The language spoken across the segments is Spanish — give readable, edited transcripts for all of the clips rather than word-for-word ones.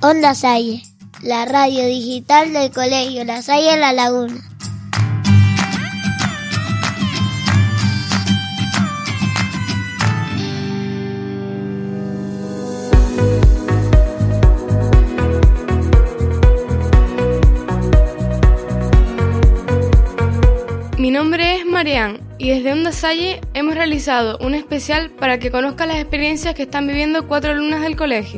Onda Salle, la radio digital del Colegio La Salle La Laguna. Mi nombre es Marian y desde Onda Salle hemos realizado un especial para que conozcan las experiencias que están viviendo 4 alumnas del colegio.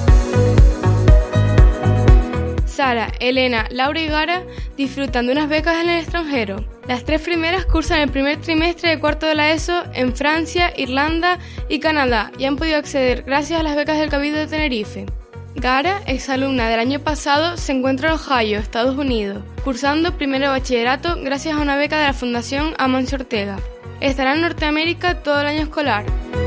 Sara, Elena, Laura y Gara disfrutan de unas becas en el extranjero. Las 3 primeras cursan el primer trimestre de cuarto de la ESO en Francia, Irlanda y Canadá y han podido acceder gracias a las becas del Cabildo de Tenerife. Gara, exalumna del año pasado, se encuentra en Ohio, Estados Unidos, cursando primero de bachillerato gracias a una beca de la Fundación Amancio Ortega. Estará en Norteamérica todo el año escolar.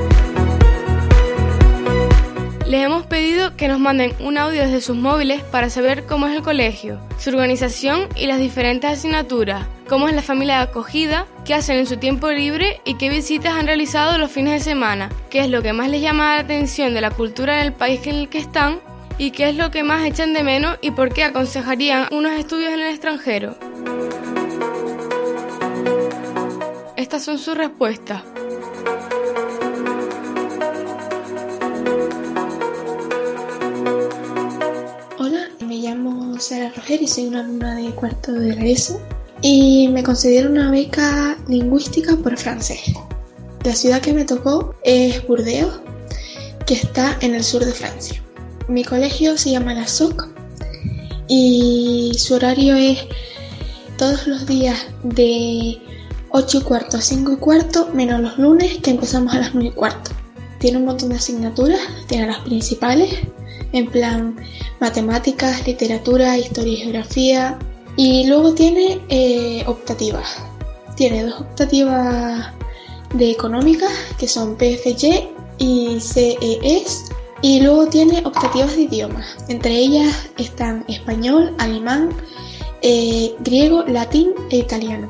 Les hemos pedido que nos manden un audio desde sus móviles para saber cómo es el colegio, su organización y las diferentes asignaturas, cómo es la familia de acogida, qué hacen en su tiempo libre y qué visitas han realizado los fines de semana, qué es lo que más les llama la atención de la cultura en el país en el que están y qué es lo que más echan de menos y por qué aconsejarían unos estudios en el extranjero. Estas son sus respuestas. Hola, me llamo Sara Roger y soy una alumna de cuarto de la ESO y me concedieron una beca lingüística por francés. La ciudad que me tocó es Burdeos, que está en el sur de Francia. Mi colegio se llama la SOC y su horario es todos los días de 8:15 a 5:15, menos los lunes que empezamos a las 9:15. Tiene un montón de asignaturas, tiene las principales, en plan matemáticas, literatura, historia y geografía, y luego tiene optativas. Tiene 2 optativas de económicas, que son PFY y CES, y luego tiene optativas de idiomas. Entre ellas están español, alemán, griego, latín e italiano.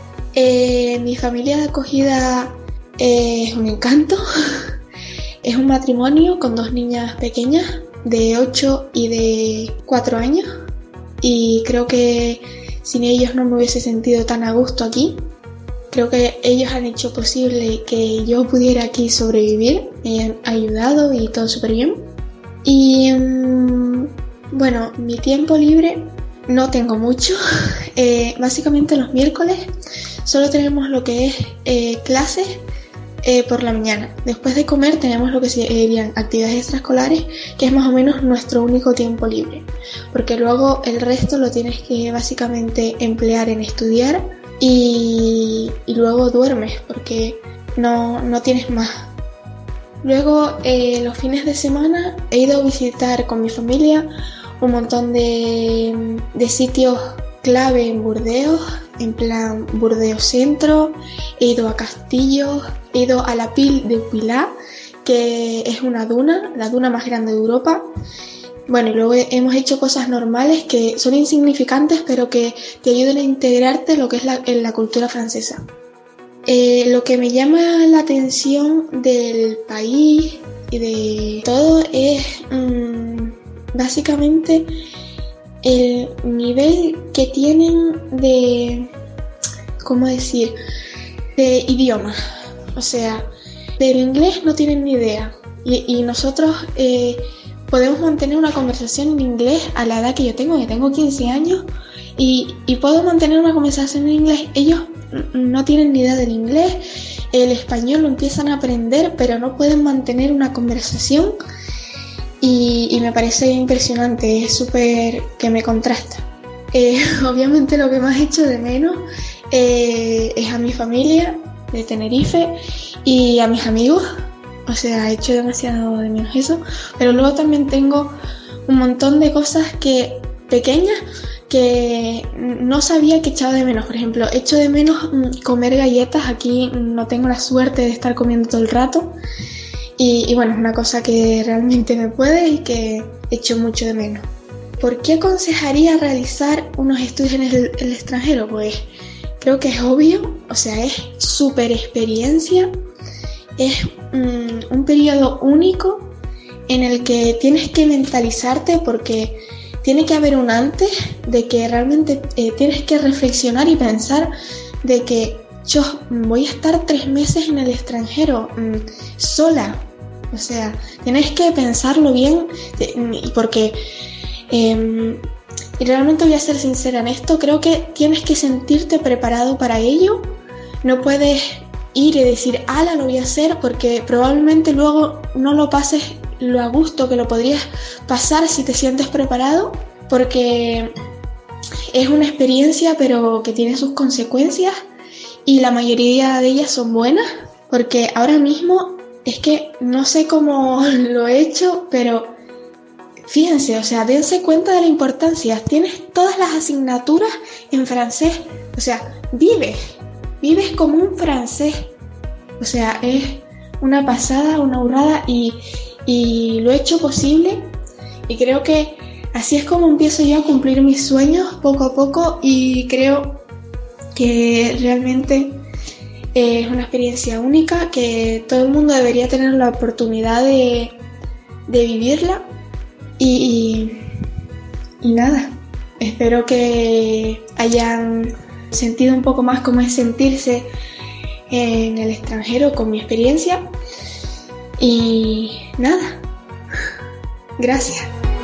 Mi familia de acogida es un encanto. Es un matrimonio con 2 niñas pequeñas de 8 y de 4 años, y creo que sin ellos no me hubiese sentido tan a gusto aquí. Creo que ellos han hecho posible que yo pudiera aquí sobrevivir, me han ayudado y todo súper bien. Y bueno, mi tiempo libre no tengo mucho. Básicamente los miércoles solo tenemos lo que es clases por la mañana. Después de comer tenemos lo que serían actividades extraescolares, que es más o menos nuestro único tiempo libre, porque luego el resto lo tienes que básicamente emplear en estudiar y luego duermes porque no tienes más. Luego los fines de semana he ido a visitar con mi familia un montón de sitios clave en Burdeos, en plan Burdeos Centro. He ido a castillos, he ido a la Pil de Pilar, que es una duna, la duna más grande de Europa. Bueno, y luego hemos hecho cosas normales que son insignificantes, pero que te ayudan a integrarte en lo que es en la cultura francesa. Lo que me llama la atención del país y de todo es básicamente el nivel que tienen de, ¿cómo decir?, de idiomas. O sea, del inglés no tienen ni idea. Y nosotros podemos mantener una conversación en inglés a la edad que yo tengo 15 años, y puedo mantener una conversación en inglés. Ellos no tienen ni idea del inglés, el español lo empiezan a aprender, pero no pueden mantener una conversación. Y me parece impresionante, es súper que me contrasta. Obviamente lo que más echo de menos es a mi familia de Tenerife y a mis amigos. O sea, echo demasiado de menos eso. Pero luego también tengo un montón de cosas pequeñas que no sabía que echaba de menos. Por ejemplo, echo de menos comer galletas. Aquí no tengo la suerte de estar comiendo todo el rato. Y bueno, es una cosa que realmente me puede y que echo mucho de menos. ¿Por qué aconsejaría realizar unos estudios en el extranjero? Pues creo que es obvio, o sea, es súper experiencia, es un periodo único en el que tienes que mentalizarte porque tiene que haber un antes de que realmente tienes que reflexionar y pensar de que yo voy a estar 3 meses en el extranjero sola. O sea, tienes que pensarlo bien porque, y realmente voy a ser sincera en esto, creo que tienes que sentirte preparado para ello. No puedes ir y decir, ala, lo voy a hacer, porque probablemente luego no lo pases lo a gusto que lo podrías pasar si te sientes preparado, porque es una experiencia pero que tiene sus consecuencias y la mayoría de ellas son buenas, porque ahora mismo es que no sé cómo lo he hecho, pero fíjense, o sea, dense cuenta de la importancia. Tienes todas las asignaturas en francés, o sea, vives como un francés, o sea, es una pasada, una burrada y lo he hecho posible y creo que así es como empiezo yo a cumplir mis sueños poco a poco y creo que realmente es una experiencia única que todo el mundo debería tener la oportunidad de vivirla y nada, espero que hayan sentido un poco más cómo es sentirse en el extranjero con mi experiencia y nada, gracias.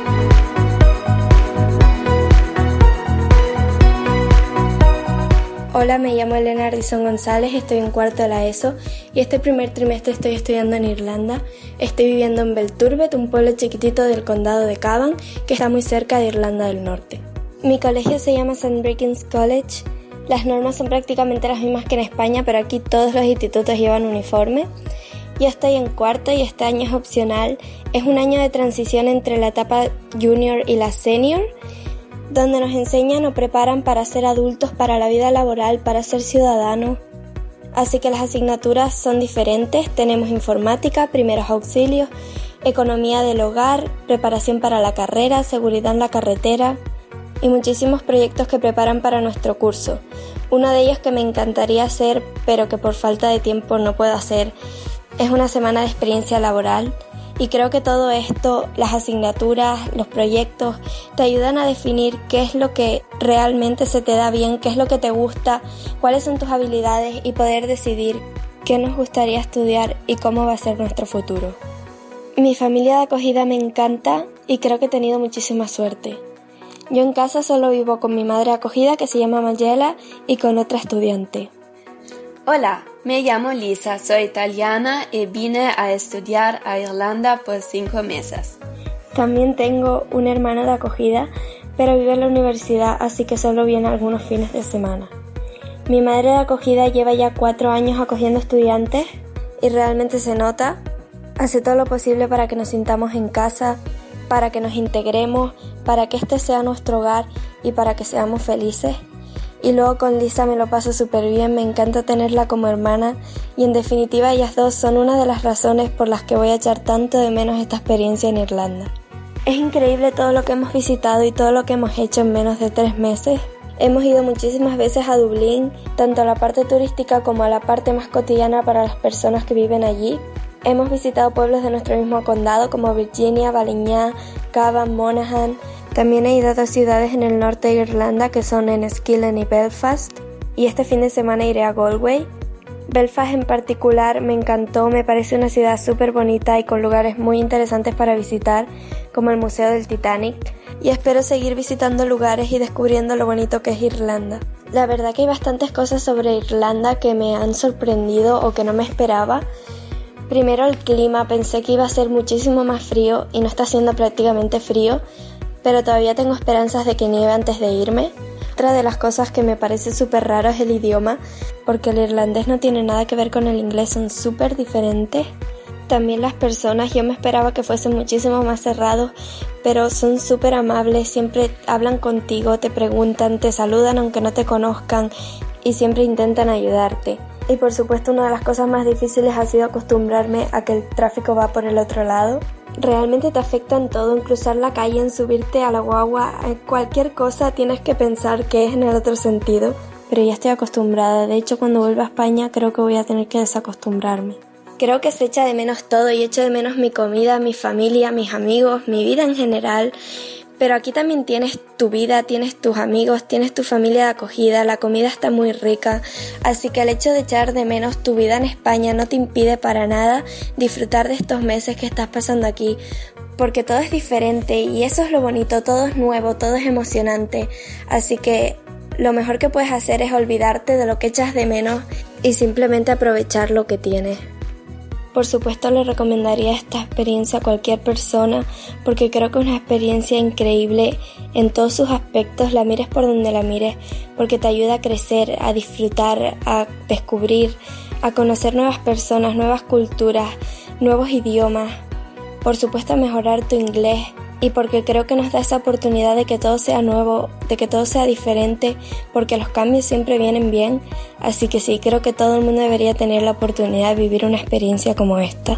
Hola, me llamo Elena Ardizón González, estoy en cuarto de la ESO y este primer trimestre estoy estudiando en Irlanda. Estoy viviendo en Belturbet, un pueblo chiquitito del condado de Cavan, que está muy cerca de Irlanda del Norte. Mi colegio se llama St. Brigid's College. Las normas son prácticamente las mismas que en España, pero aquí todos los institutos llevan uniforme. Yo estoy en cuarto y este año es opcional. Es un año de transición entre la etapa junior y la senior, donde nos enseñan o preparan para ser adultos, para la vida laboral, para ser ciudadanos. Así que las asignaturas son diferentes. Tenemos informática, primeros auxilios, economía del hogar, preparación para la carrera, seguridad en la carretera y muchísimos proyectos que preparan para nuestro curso. Uno de ellos que me encantaría hacer, pero que por falta de tiempo no puedo hacer, es una semana de experiencia laboral. Y creo que todo esto, las asignaturas, los proyectos, te ayudan a definir qué es lo que realmente se te da bien, qué es lo que te gusta, cuáles son tus habilidades y poder decidir qué nos gustaría estudiar y cómo va a ser nuestro futuro. Mi familia de acogida me encanta y creo que he tenido muchísima suerte. Yo en casa solo vivo con mi madre acogida, que se llama Mayela, y con otra estudiante. Hola, me llamo Lisa, soy italiana y vine a estudiar a Irlanda por 5 meses. También tengo un hermano de acogida, pero vive en la universidad, así que solo viene algunos fines de semana. Mi madre de acogida lleva ya 4 años acogiendo estudiantes y realmente se nota. Hace todo lo posible para que nos sintamos en casa, para que nos integremos, para que este sea nuestro hogar y para que seamos felices. Y luego con Lisa me lo paso súper bien, me encanta tenerla como hermana y en definitiva ellas dos son una de las razones por las que voy a echar tanto de menos esta experiencia en Irlanda. Es increíble todo lo que hemos visitado y todo lo que hemos hecho en menos de 3 meses. Hemos ido muchísimas veces a Dublín, tanto a la parte turística como a la parte más cotidiana para las personas que viven allí. Hemos visitado pueblos de nuestro mismo condado como Virginia, Baliñá, Cavan, Monaghan. También he ido a 2 ciudades en el norte de Irlanda que son Enniskillen y Belfast, y este fin de semana iré a Galway. Belfast en particular me encantó, me parece una ciudad súper bonita y con lugares muy interesantes para visitar, como el Museo del Titanic, y espero seguir visitando lugares y descubriendo lo bonito que es Irlanda. La verdad que hay bastantes cosas sobre Irlanda que me han sorprendido o que no me esperaba. Primero el clima, pensé que iba a ser muchísimo más frío y no está siendo prácticamente frío, pero todavía tengo esperanzas de que nieve antes de irme. Otra de las cosas que me parece súper raro es el idioma, porque el irlandés no tiene nada que ver con el inglés, son súper diferentes. También las personas, yo me esperaba que fuesen muchísimo más cerrados, pero son súper amables, siempre hablan contigo, te preguntan, te saludan aunque no te conozcan y siempre intentan ayudarte. Y por supuesto una de las cosas más difíciles ha sido acostumbrarme a que el tráfico va por el otro lado. Realmente te afecta en todo, en cruzar la calle, en subirte a la guagua, en cualquier cosa tienes que pensar que es en el otro sentido. Pero ya estoy acostumbrada, de hecho cuando vuelva a España creo que voy a tener que desacostumbrarme. Creo que se echa de menos todo y echo de menos mi comida, mi familia, mis amigos, mi vida en general. Pero aquí también tienes tu vida, tienes tus amigos, tienes tu familia de acogida, la comida está muy rica, así que el hecho de echar de menos tu vida en España no te impide para nada disfrutar de estos meses que estás pasando aquí, porque todo es diferente y eso es lo bonito, todo es nuevo, todo es emocionante, así que lo mejor que puedes hacer es olvidarte de lo que echas de menos y simplemente aprovechar lo que tienes. Por supuesto le recomendaría esta experiencia a cualquier persona porque creo que es una experiencia increíble en todos sus aspectos, la mires por donde la mires, porque te ayuda a crecer, a disfrutar, a descubrir, a conocer nuevas personas, nuevas culturas, nuevos idiomas, por supuesto a mejorar tu inglés y porque creo que nos da esa oportunidad de que todo sea nuevo, de que todo sea diferente, porque los cambios siempre vienen bien, así que sí, creo que todo el mundo debería tener la oportunidad de vivir una experiencia como esta.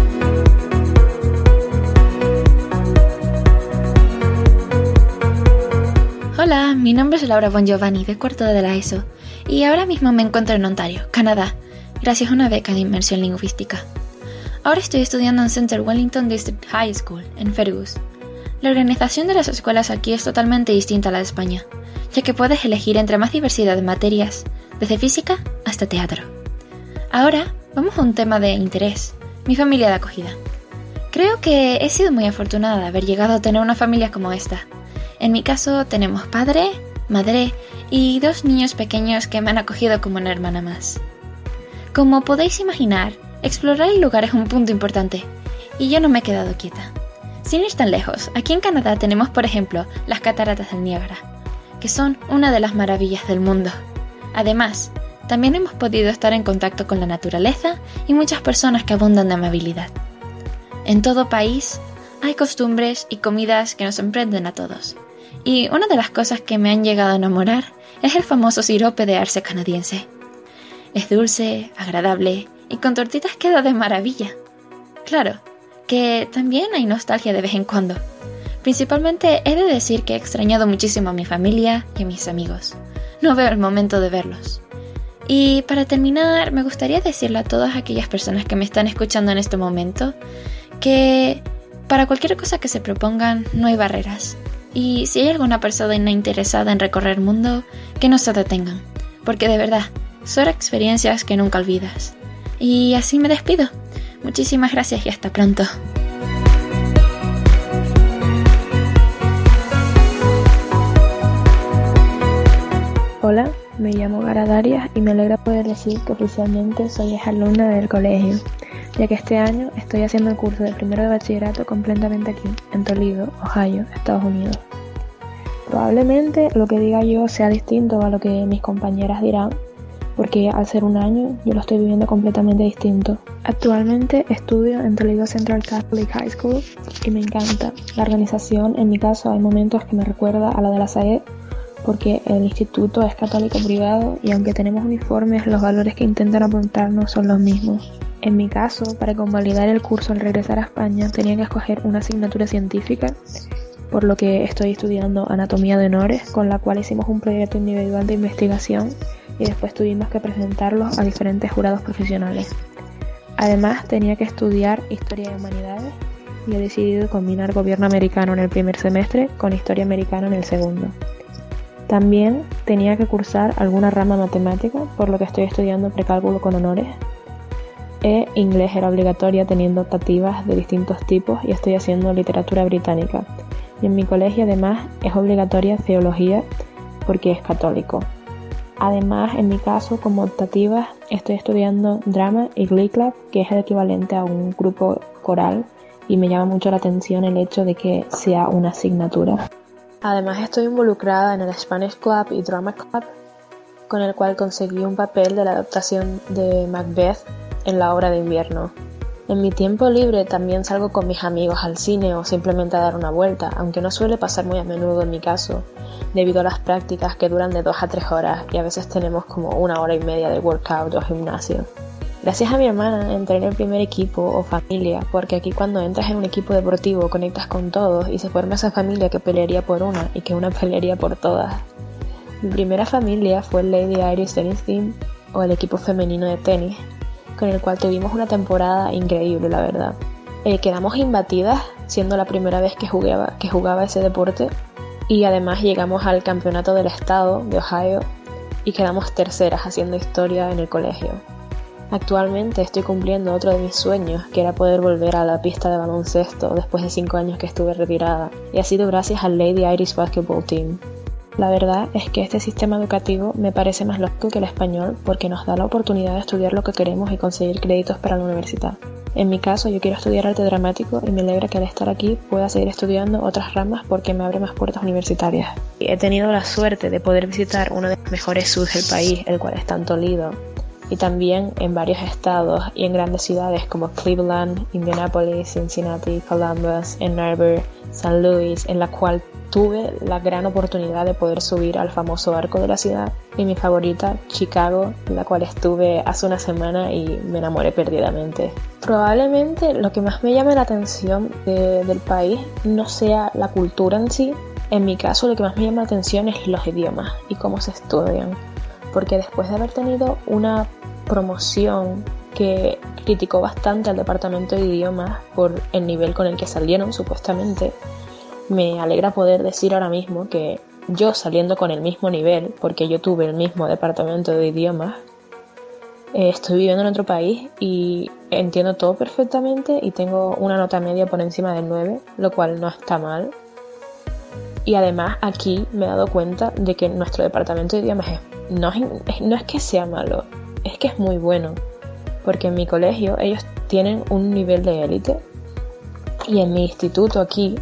Hola, mi nombre es Laura Bongiovanni, de cuarto de la ESO, y ahora mismo me encuentro en Ontario, Canadá, gracias a una beca de inmersión lingüística. Ahora estoy estudiando en Centre Wellington District High School, en Fergus. La organización de las escuelas aquí es totalmente distinta a la de España, ya que puedes elegir entre más diversidad de materias, desde física hasta teatro. Ahora, vamos a un tema de interés, mi familia de acogida. Creo que he sido muy afortunada de haber llegado a tener una familia como esta. En mi caso, tenemos padre, madre y 2 niños pequeños que me han acogido como una hermana más. Como podéis imaginar, explorar el lugar es un punto importante, y yo no me he quedado quieta. Sin ir tan lejos, aquí en Canadá tenemos, por ejemplo, las cataratas del Niágara, que son una de las maravillas del mundo. Además, también hemos podido estar en contacto con la naturaleza y muchas personas que abundan de amabilidad. En todo país hay costumbres y comidas que nos sorprenden a todos. Y una de las cosas que me han llegado a enamorar es el famoso sirope de arce canadiense. Es dulce, agradable y con tortitas queda de maravilla. Claro, que también hay nostalgia de vez en cuando. Principalmente he de decir que he extrañado muchísimo a mi familia y a mis amigos. No veo el momento de verlos. Y para terminar, me gustaría decirle a todas aquellas personas que me están escuchando en este momento que para cualquier cosa que se propongan no hay barreras. Y si hay alguna persona interesada en recorrer el mundo, que no se detengan, porque de verdad, son experiencias que nunca olvidas. Y así me despido. Muchísimas gracias y hasta pronto. Hola, me llamo Gara Darias y me alegra poder decir que oficialmente soy exalumna del colegio, ya que este año estoy haciendo el curso de primero de bachillerato completamente aquí, en Toledo, Ohio, Estados Unidos. Probablemente lo que diga yo sea distinto a lo que mis compañeras dirán, porque al ser un año yo lo estoy viviendo completamente distinto. Actualmente estudio en Toledo Central Catholic High School y me encanta. La organización, en mi caso, hay momentos que me recuerda a la de la SAED, porque el instituto es católico privado y aunque tenemos uniformes, los valores que intentan apuntarnos son los mismos. En mi caso, para convalidar el curso al regresar a España, tenía que escoger una asignatura científica, por lo que estoy estudiando anatomía de honores, con la cual hicimos un proyecto individual de investigación y después tuvimos que presentarlos a diferentes jurados profesionales. Además, tenía que estudiar historia de humanidades y he decidido combinar gobierno americano en el primer semestre con historia americana en el segundo. También tenía que cursar alguna rama matemática, por lo que estoy estudiando precálculo con honores. Inglés era obligatoria teniendo optativas de distintos tipos y estoy haciendo literatura británica. Y en mi colegio además es obligatoria teología porque es católico. Además, en mi caso, como optativas, estoy estudiando drama y Glee Club, que es el equivalente a un grupo coral, y me llama mucho la atención el hecho de que sea una asignatura. Además, estoy involucrada en el Spanish Club y Drama Club, con el cual conseguí un papel de la adaptación de Macbeth en la obra de invierno. En mi tiempo libre también salgo con mis amigos al cine o simplemente a dar una vuelta, aunque no suele pasar muy a menudo en mi caso, debido a las prácticas que duran de 2 a 3 horas y a veces tenemos como 1 hora y media de workout o gimnasio. Gracias a mi hermana entré en el primer equipo o familia, porque aquí cuando entras en un equipo deportivo conectas con todos y se forma esa familia que pelearía por una y que una pelearía por todas. Mi primera familia fue el Lady Irish Tennis Team o el equipo femenino de tenis, con el cual tuvimos una temporada increíble, la verdad. Quedamos imbatidas, siendo la primera vez que jugaba ese deporte, y además llegamos al campeonato del estado de Ohio y quedamos terceras haciendo historia en el colegio. Actualmente estoy cumpliendo otro de mis sueños, que era poder volver a la pista de baloncesto después de 5 años que estuve retirada, y ha sido gracias al Lady Irish Basketball Team. La verdad es que este sistema educativo me parece más lógico que el español porque nos da la oportunidad de estudiar lo que queremos y conseguir créditos para la universidad. En mi caso, yo quiero estudiar arte dramático y me alegra que al estar aquí pueda seguir estudiando otras ramas porque me abre más puertas universitarias. He tenido la suerte de poder visitar uno de los mejores zoos del país, el cual está en Toledo, y también en varios estados y en grandes ciudades como Cleveland, Indianapolis, Cincinnati, Columbus, Ann Arbor, San Luis, en la cual tuve la gran oportunidad de poder subir al famoso arco de la ciudad, y mi favorita, Chicago, en la cual estuve hace una semana y me enamoré perdidamente. Probablemente lo que más me llame la atención del país no sea la cultura en sí. En mi caso, lo que más me llama la atención es los idiomas y cómo se estudian, porque después de haber tenido una promoción que criticó bastante al departamento de idiomas por el nivel con el que salieron supuestamente, me alegra poder decir ahora mismo que yo, saliendo con el mismo nivel, porque yo tuve el mismo departamento de idiomas, estoy viviendo en otro país y entiendo todo perfectamente y tengo una nota media por encima del 9, lo cual no está mal. Y además aquí me he dado cuenta de que nuestro departamento de idiomas no es que sea malo, es que es muy bueno, porque en mi colegio ellos tienen un nivel de élite y en mi instituto aquí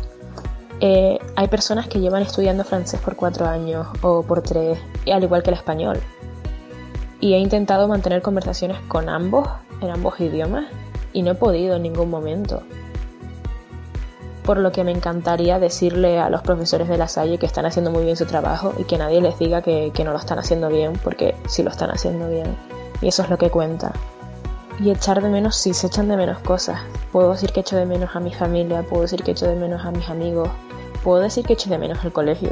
hay personas que llevan estudiando francés por 4 años o por 3, al igual que el español. Y he intentado mantener conversaciones con ambos, en ambos idiomas, y no he podido en ningún momento. Por lo que me encantaría decirle a los profesores de La Salle que están haciendo muy bien su trabajo y que nadie les diga que no lo están haciendo bien, porque sí lo están haciendo bien. Y eso es lo que cuenta. Y echar de menos, sí, se echan de menos cosas. Puedo decir que echo de menos a mi familia, puedo decir que echo de menos a mis amigos, puedo decir que echo de menos el colegio.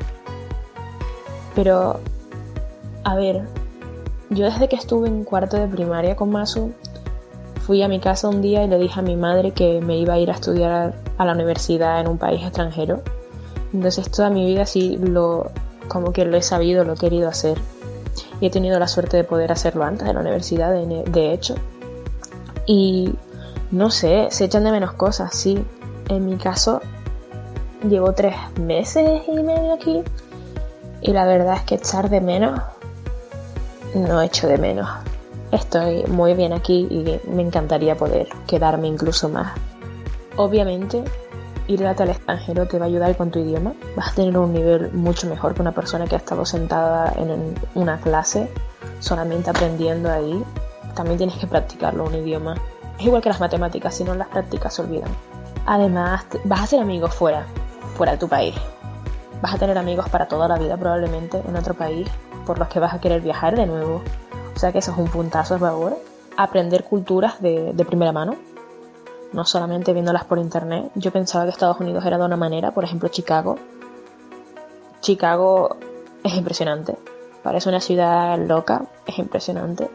Pero, a ver, yo desde que estuve en 4º de primaria con Masu, fui a mi casa un día y le dije a mi madre que me iba a ir a estudiar a la universidad en un país extranjero. Entonces toda mi vida sí como que lo he sabido, lo he querido hacer. Y he tenido la suerte de poder hacerlo antes de la universidad, de hecho. Y no sé, se echan de menos cosas, sí. En mi caso, llevo 3 meses y medio aquí. Y la verdad es que echar de menos, no echo de menos. Estoy muy bien aquí y me encantaría poder quedarme incluso más. Obviamente, irte al extranjero te va a ayudar con tu idioma. Vas a tener un nivel mucho mejor que una persona que ha estado sentada en una clase solamente aprendiendo ahí. También tienes que practicarlo, un idioma. Es igual que las matemáticas, si no las practicas se olvidan. Además, vas a hacer amigos fuera de tu país. Vas a tener amigos para toda la vida probablemente en otro país, por los que vas a querer viajar de nuevo. O sea que eso es un puntazo, por favor. Aprender culturas de primera mano, no solamente viéndolas por internet. Yo pensaba que Estados Unidos era de una manera, por ejemplo Chicago. Chicago es impresionante, parece una ciudad loca, es impresionante.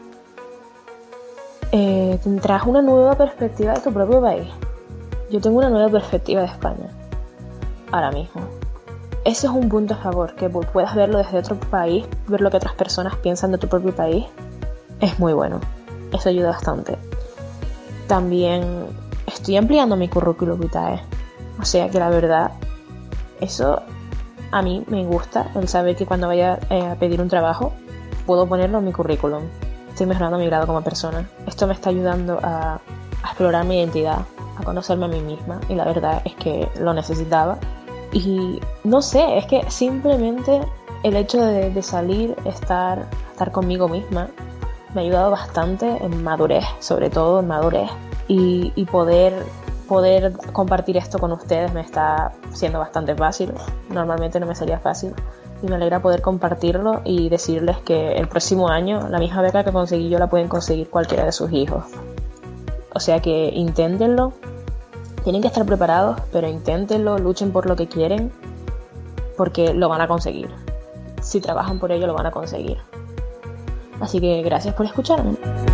Tendrás una nueva perspectiva de tu propio país. Yo tengo una nueva perspectiva de España, ahora mismo. Ese es un punto a favor, que puedas verlo desde otro país, ver lo que otras personas piensan de tu propio país, es muy bueno. Eso ayuda bastante. También estoy ampliando mi currículum vitae. O sea que la verdad, eso a mí me gusta, el saber que cuando vaya a pedir un trabajo, puedo ponerlo en mi currículum. Estoy mejorando mi grado como persona. Esto me está ayudando a explorar mi identidad, a conocerme a mí misma, y la verdad es que lo necesitaba. Y no sé, es que simplemente el hecho de salir, estar conmigo misma, me ha ayudado bastante en madurez, sobre todo en madurez. Y poder compartir esto con ustedes me está siendo bastante fácil. Normalmente no me sería fácil. Y me alegra poder compartirlo y decirles que el próximo año la misma beca que conseguí yo la pueden conseguir cualquiera de sus hijos. O sea que inténtenlo. Tienen que estar preparados, pero inténtenlo, luchen por lo que quieren, porque lo van a conseguir. Si trabajan por ello, lo van a conseguir. Así que gracias por escucharme.